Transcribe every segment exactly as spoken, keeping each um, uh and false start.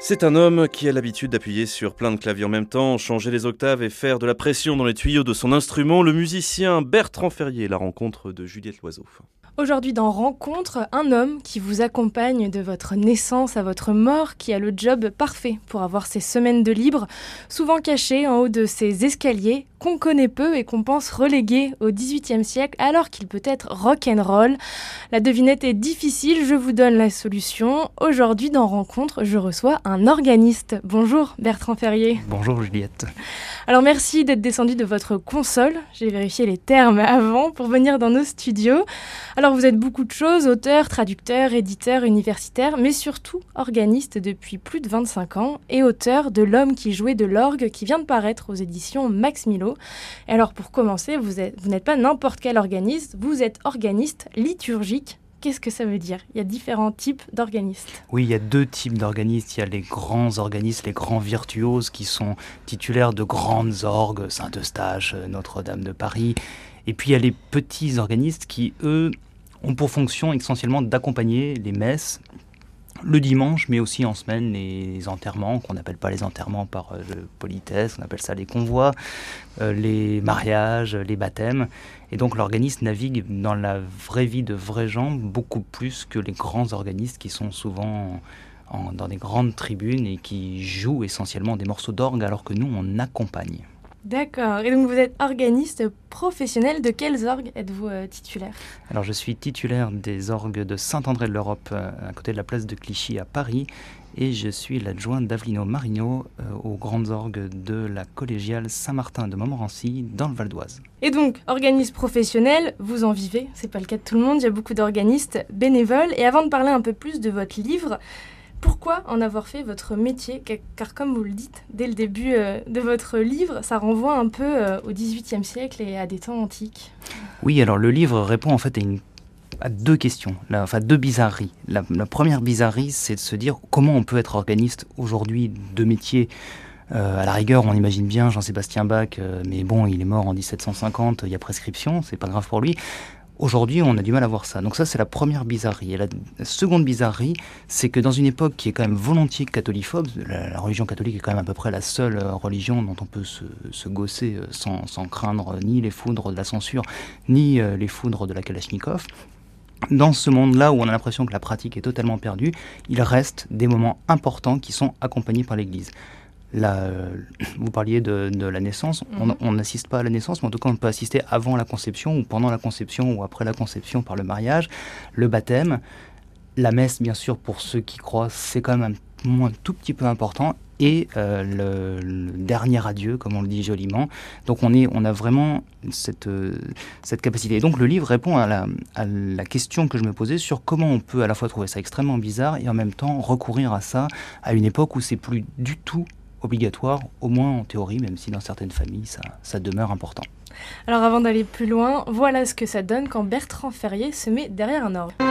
C'est un homme qui a l'habitude d'appuyer sur plein de claviers en même temps, changer les octaves et faire de la pression dans les tuyaux de son instrument, le musicien Bertrand Ferrier, la rencontre de Juliette Loiseau. Aujourd'hui dans Rencontre, un homme qui vous accompagne de votre naissance à votre mort, qui a le job parfait pour avoir ses semaines de libre, souvent caché en haut de ses escaliers, qu'on connaît peu et qu'on pense relégué au dix-huitième siècle alors qu'il peut être rock'n'roll. La devinette est difficile, je vous donne la solution. Aujourd'hui dans Rencontre, je reçois un organiste. Bonjour Bertrand Ferrier. Bonjour Juliette. Alors merci d'être descendu de votre console, j'ai vérifié les termes avant pour venir dans nos studios. Alors vous êtes beaucoup de choses, auteur, traducteur, éditeur, universitaire, mais surtout organiste depuis plus de vingt-cinq ans et auteur de L'homme qui jouait de l'orgue qui vient de paraître aux éditions Max Milo. Et alors pour commencer, vous, êtes, vous n'êtes pas n'importe quel organiste, vous êtes organiste liturgique. Qu'est-ce que ça veut dire ? Il y a différents types d'organistes. Oui, il y a deux types d'organistes. Il y a les grands organistes, les grands virtuoses qui sont titulaires de grandes orgues, Saint-Eustache, Notre-Dame de Paris. Et puis il y a les petits organistes qui, eux, ont pour fonction essentiellement d'accompagner les messes le dimanche, mais aussi en semaine les enterrements, qu'on n'appelle pas les enterrements par euh, politesse, on appelle ça les convois, euh, les mariages, les baptêmes. Et donc l'organiste navigue dans la vraie vie de vrais gens beaucoup plus que les grands organistes qui sont souvent en, dans des grandes tribunes et qui jouent essentiellement des morceaux d'orgue alors que nous on accompagne. D'accord. Et donc vous êtes organiste professionnel. De quels orgues êtes-vous euh, titulaire ? Alors je suis titulaire des orgues de Saint-André de l'Europe euh, à côté de la place de Clichy à Paris et je suis l'adjoint d'Avelino Marigno euh, aux grandes orgues de la collégiale Saint-Martin de Montmorency dans le Val d'Oise. Et donc, organiste professionnel, vous en vivez, c'est pas le cas de tout le monde, il y a beaucoup d'organistes bénévoles. Et avant de parler un peu plus de votre livre, pourquoi en avoir fait votre métier ? Car comme vous le dites dès le début euh, de votre livre, ça renvoie un peu euh, au dix-huitième siècle et à des temps antiques. Oui, alors le livre répond en fait à, une, à deux questions, là, enfin deux bizarreries. La, la première bizarrerie, c'est de se dire comment on peut être organiste aujourd'hui de métier. Euh, à la rigueur, on imagine bien Jean-Sébastien Bach, euh, mais bon, il est mort en dix-sept cent cinquante, il y a prescription, c'est pas grave pour lui. Aujourd'hui, on a du mal à voir ça. Donc ça, c'est la première bizarrerie. Et la seconde bizarrerie, c'est que dans une époque qui est quand même volontiers catholiphobe, la, la religion catholique est quand même à peu près la seule religion dont on peut se, se gausser sans, sans craindre ni les foudres de la censure, ni euh, les foudres de la Kalachnikov. Dans ce monde-là où on a l'impression que la pratique est totalement perdue, il reste des moments importants qui sont accompagnés par l'Église. Là, vous parliez de, de la naissance, mm-hmm. on n'assiste pas à la naissance, mais en tout cas on peut assister avant la conception ou pendant la conception ou après la conception par le mariage, le baptême, la messe bien sûr pour ceux qui croient, c'est quand même un, un tout petit peu important, et euh, le, le dernier adieu, comme on le dit joliment. Donc on, est, on a vraiment cette, euh, cette capacité. Et donc le livre répond à la, à la question que je me posais sur comment on peut à la fois trouver ça extrêmement bizarre et en même temps recourir à ça à une époque où c'est plus du tout obligatoire, au moins en théorie, même si dans certaines familles, ça, ça demeure important. Alors avant d'aller plus loin, voilà ce que ça donne quand Bertrand Ferrier se met derrière un orgue.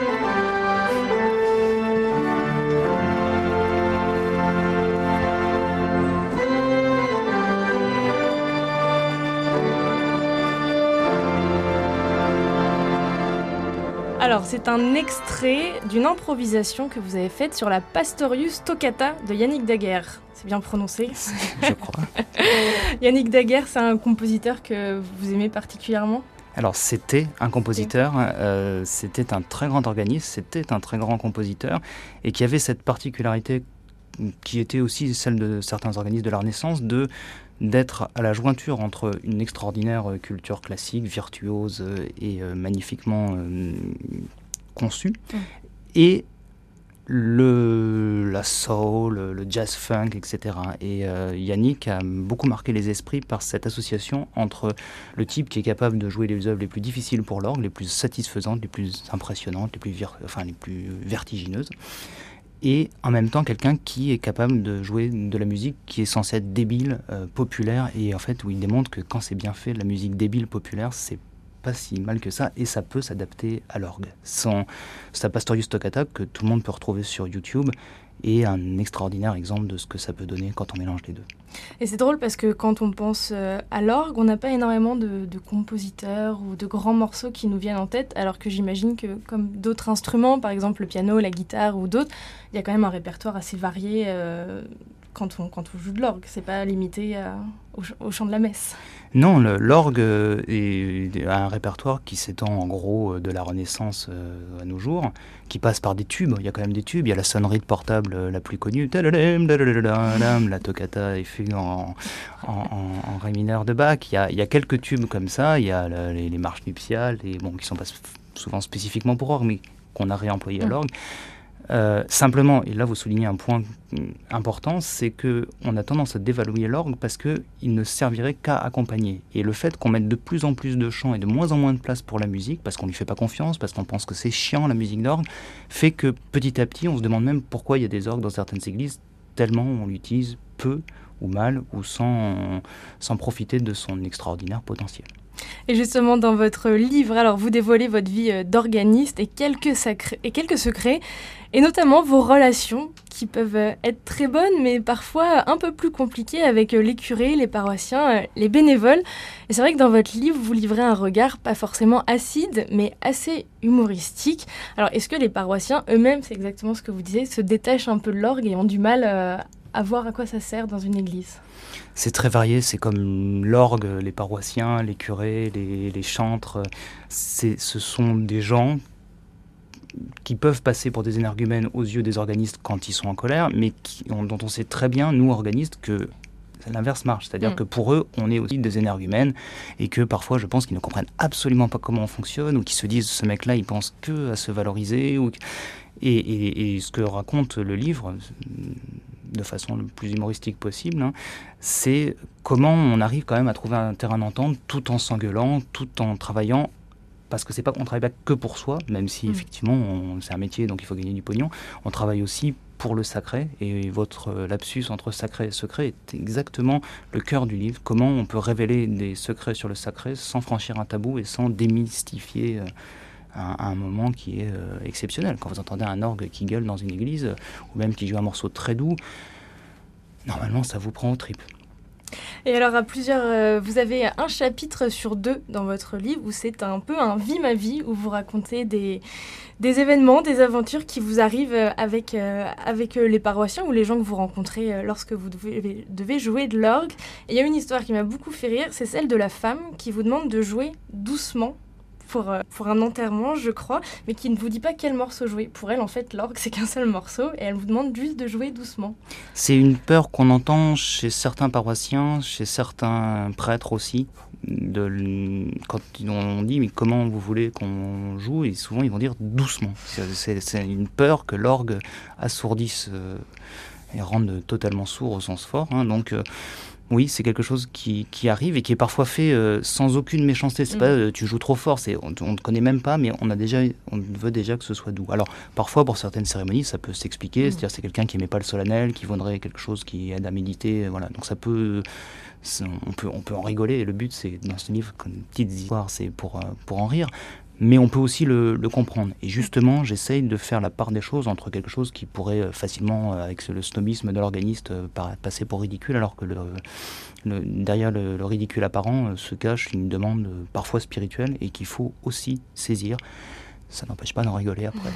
Alors, c'est un extrait d'une improvisation que vous avez faite sur la Pastorius Toccata de Yannick Daguerre. C'est bien prononcé ? Je crois. Yannick Daguerre, c'est un compositeur que vous aimez particulièrement ? Alors, c'était un compositeur, euh, c'était un très grand organiste, c'était un très grand compositeur, et qui avait cette particularité qui était aussi celle de certains organistes de la Renaissance, de d'être à la jointure entre une extraordinaire culture classique, virtuose et euh, magnifiquement euh, conçue, mmh. et le, la soul, le jazz funk, et cetera. Et euh, Yannick a beaucoup marqué les esprits par cette association entre le type qui est capable de jouer les œuvres les plus difficiles pour l'orgue, les plus satisfaisantes, les plus impressionnantes, les plus, vir- enfin, les plus vertigineuses, et en même temps quelqu'un qui est capable de jouer de la musique qui est censée être débile, euh, populaire, et en fait où il démontre que quand c'est bien fait, la musique débile, populaire, c'est pas si mal que ça, et ça peut s'adapter à l'orgue. Son, sa Pastorius Toccata, que tout le monde peut retrouver sur YouTube, est un extraordinaire exemple de ce que ça peut donner quand on mélange les deux. Et c'est drôle parce que quand on pense euh, à l'orgue, on n'a pas énormément de, de compositeurs ou de grands morceaux qui nous viennent en tête, alors que j'imagine que comme d'autres instruments, par exemple le piano, la guitare ou d'autres, il y a quand même un répertoire assez varié euh, quand, on, quand on joue de l'orgue. C'est pas limité à, au, au chant de la messe. Non, le, l'orgue est un répertoire qui s'étend en gros de la Renaissance euh, à nos jours, qui passe par des tubes. Il y a quand même des tubes. Il y a la sonnerie de portable euh, la plus connue, la toccata est fugue en, en, en, en ré mineur de Bach. Il y, a, il y a quelques tubes comme ça. Il y a le, les, les marches nuptiales, et, bon, qui ne sont pas souvent spécifiquement pour orgue, mais qu'on a réemployé à l'orgue. Euh, simplement, et là vous soulignez un point important, c'est qu'on a tendance à dévaluer l'orgue parce qu'il ne servirait qu'à accompagner. Et le fait qu'on mette de plus en plus de chants et de moins en moins de place pour la musique, parce qu'on ne lui fait pas confiance, parce qu'on pense que c'est chiant la musique d'orgue, fait que petit à petit on se demande même pourquoi il y a des orgues dans certaines églises, tellement on l'utilise peu ou mal ou sans, sans profiter de son extraordinaire potentiel. Et justement, dans votre livre, alors vous dévoilez votre vie d'organiste et quelques, sacrés, et quelques secrets, et notamment vos relations qui peuvent être très bonnes, mais parfois un peu plus compliquées avec les curés, les paroissiens, les bénévoles. Et c'est vrai que dans votre livre, vous livrez un regard pas forcément acide, mais assez humoristique. Alors, est-ce que les paroissiens eux-mêmes, c'est exactement ce que vous disiez, se détachent un peu de l'orgue et ont du mal à, à voir à quoi ça sert dans une église ? C'est très varié, c'est comme l'orgue, les paroissiens, les curés, les, les chantres. C'est, ce sont des gens qui peuvent passer pour des énergumènes aux yeux des organistes quand ils sont en colère, mais qui, on, dont on sait très bien, nous organistes, que l'inverse marche. C'est-à-dire mmh. que pour eux, on est aussi des énergumènes et que parfois, je pense qu'ils ne comprennent absolument pas comment on fonctionne ou qu'ils se disent, ce mec-là, il pense que à se valoriser. Ou... Et, et, et ce que raconte le livre, de façon le plus humoristique possible, hein, c'est comment on arrive quand même à trouver un terrain d'entente tout en s'engueulant, tout en travaillant, parce que c'est pas qu'on travaille pas que pour soi, même si mmh. effectivement on, c'est un métier donc il faut gagner du pognon, on travaille aussi pour le sacré, et votre lapsus entre sacré et secret est exactement le cœur du livre, comment on peut révéler des secrets sur le sacré sans franchir un tabou et sans démystifier euh, à un moment qui est euh, exceptionnel. Quand vous entendez un orgue qui gueule dans une église, euh, ou même qui joue un morceau très doux, normalement ça vous prend aux tripes. Et alors à plusieurs, euh, vous avez un chapitre sur deux dans votre livre où c'est un peu un vie ma vie, où vous racontez des, des événements, des aventures qui vous arrivent avec, euh, avec les paroissiens ou les gens que vous rencontrez euh, lorsque vous devez, devez jouer de l'orgue. Et il y a une histoire qui m'a beaucoup fait rire, c'est celle de la femme qui vous demande de jouer doucement Pour, euh, pour un enterrement, je crois, mais qui ne vous dit pas quel morceau jouer. Pour elle, en fait, l'orgue, c'est qu'un seul morceau, et elle vous demande juste de jouer doucement. C'est une peur qu'on entend chez certains paroissiens, chez certains prêtres aussi, de, quand on dit « mais comment vous voulez qu'on joue ?» et souvent ils vont dire « doucement ». C'est, c'est, c'est une peur que l'orgue assourdisse euh, et rende totalement sourd au sens fort, hein, donc... Euh, Oui, c'est quelque chose qui, qui arrive et qui est parfois fait euh, sans aucune méchanceté. C'est mmh. pas euh, tu joues trop fort, c'est, on ne te connaît même pas, mais on, a déjà, on veut déjà que ce soit doux. Alors, parfois, pour certaines cérémonies, ça peut s'expliquer. Mmh. C'est-à-dire c'est quelqu'un qui n'aimait pas le solennel, qui voudrait quelque chose qui aide à méditer. Voilà. Donc, ça peut, on, peut, on peut en rigoler. Et le but, c'est, dans ce livre, comme une petite histoire, c'est pour, euh, pour en rire. Mais on peut aussi le, le comprendre. Et justement, j'essaye de faire la part des choses entre quelque chose qui pourrait facilement, avec le snobisme de l'organiste, passer pour ridicule, alors que le, le, derrière le, le ridicule apparent se cache une demande parfois spirituelle et qu'il faut aussi saisir. Ça n'empêche pas d'en rigoler après.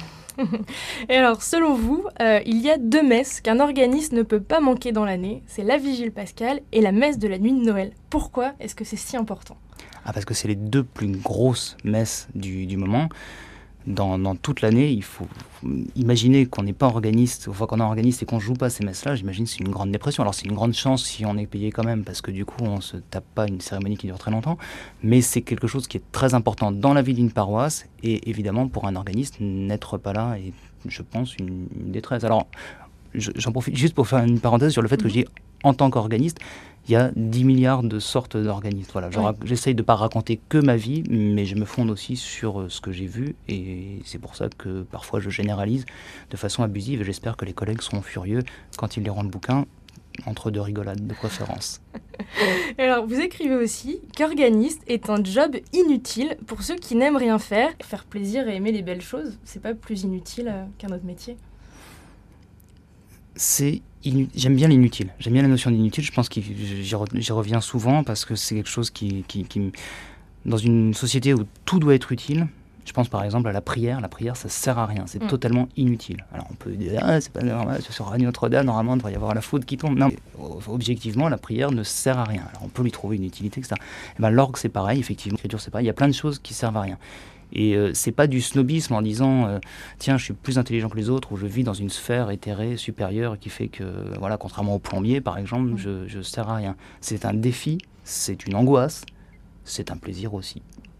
Et alors, selon vous, euh, il y a deux messes qu'un organiste ne peut pas manquer dans l'année. C'est la Vigile pascale et la messe de la nuit de Noël. Pourquoi est-ce que c'est si important ? Ah, parce que c'est les deux plus grosses messes du, du moment. Dans, dans toute l'année, il faut imaginer qu'on n'est pas organiste, enfin qu'on est organiste et qu'on ne joue pas ces messes-là, j'imagine que c'est une grande dépression. Alors c'est une grande chance si on est payé quand même, parce que du coup on ne se tape pas une cérémonie qui dure très longtemps, mais c'est quelque chose qui est très important dans la vie d'une paroisse, et évidemment pour un organiste, n'être pas là est, je pense, une, une détresse. Alors j'en profite juste pour faire une parenthèse sur le fait que je dis en tant qu'organiste, il y a dix milliards de sortes d'organistes. Voilà, je, ouais. J'essaye de ne pas raconter que ma vie, mais je me fonde aussi sur ce que j'ai vu, et c'est pour ça que parfois je généralise de façon abusive, et j'espère que les collègues seront furieux quand ils liront le bouquin. entre deux rigolades de préférence. Alors, vous écrivez aussi qu'organiste est un job inutile pour ceux qui n'aiment rien faire. Faire plaisir et aimer les belles choses, c'est pas plus inutile euh, qu'un autre métier. C'est inu- J'aime bien l'inutile. J'aime bien la notion d'inutile. Je pense que j'y, re- j'y reviens souvent parce que c'est quelque chose qui, qui, qui... Dans une société où tout doit être utile, je pense par exemple à la prière. La prière, ça sert à rien. C'est mmh. totalement inutile. Alors on peut dire, ah, c'est pas normal, sur Radio Notre-Dame, normalement, il devrait y avoir la faute qui tombe. Non, mais, objectivement, la prière ne sert à rien. Alors on peut lui trouver une utilité, et cetera. Et ben, l'orgue, c'est pareil, effectivement. L'écriture, c'est pareil. Il y a plein de choses qui servent à rien. Et euh, c'est pas du snobisme en disant euh, tiens, je suis plus intelligent que les autres, ou je vis dans une sphère éthérée supérieure qui fait que, voilà, contrairement au plombier par exemple, mmh. je, je sers à rien. C'est un défi, c'est une angoisse, c'est un plaisir aussi.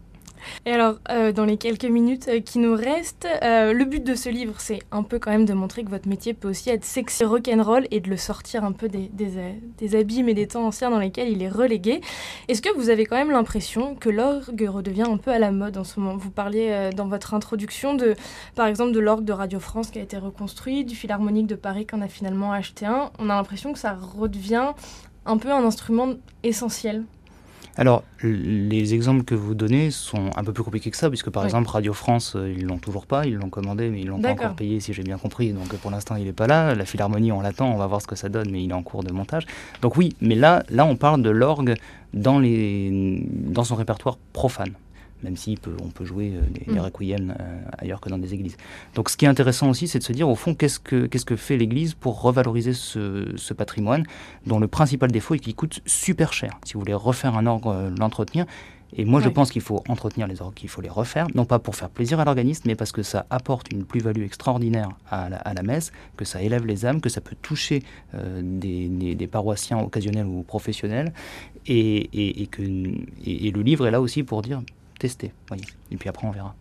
Et alors, euh, dans les quelques minutes euh, qui nous restent, euh, le but de ce livre, c'est un peu quand même de montrer que votre métier peut aussi être sexy, rock'n'roll, et de le sortir un peu des, des, des abîmes et des temps anciens dans lesquels il est relégué. Est-ce que vous avez quand même l'impression que l'orgue redevient un peu à la mode en ce moment ? Vous parliez euh, dans votre introduction, de, par exemple, de l'orgue de Radio France qui a été reconstruit, du Philharmonique de Paris qu'on a finalement acheté un. On a l'impression que ça redevient un peu un instrument essentiel. Alors, les exemples que vous donnez sont un peu plus compliqués que ça, puisque par oui. exemple, Radio France, euh, ils l'ont toujours pas, ils l'ont commandé, mais ils l'ont D'accord. pas encore payé, si j'ai bien compris. Donc pour l'instant, il n'est pas là. La Philharmonie, on l'attend, on va voir ce que ça donne, mais il est en cours de montage. Donc oui, mais là, là on parle de l'orgue dans, les, dans son répertoire profane, même si peut, on peut jouer les, mmh. les requiem euh, ailleurs que dans des églises. Donc ce qui est intéressant aussi, c'est de se dire, au fond, qu'est-ce que, qu'est-ce que fait l'Église pour revaloriser ce, ce patrimoine, dont le principal défaut est qu'il coûte super cher. Si vous voulez refaire un orgue, euh, l'entretenir, et moi oui. je pense qu'il faut entretenir les orgues, qu'il faut les refaire, non pas pour faire plaisir à l'organiste, mais parce que ça apporte une plus-value extraordinaire à la, à la messe, que ça élève les âmes, que ça peut toucher euh, des, des, des paroissiens occasionnels ou professionnels, et, et, et, que, et, et le livre est là aussi pour dire... tester, voyez. Et puis après on verra.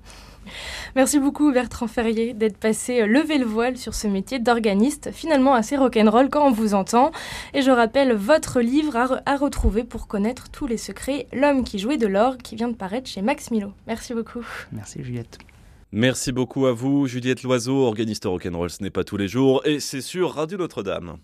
Merci beaucoup Bertrand Ferrier d'être passé lever le voile sur ce métier d'organiste, finalement assez rock'n'roll quand on vous entend. Et je rappelle votre livre à, re- à retrouver pour connaître tous les secrets, L'homme qui jouait de l'orgue, qui vient de paraître chez Max Milo. Merci beaucoup. Merci Juliette. Merci beaucoup à vous Juliette Loiseau, organiste rock'n'roll, ce n'est pas tous les jours et c'est sur Radio Notre-Dame.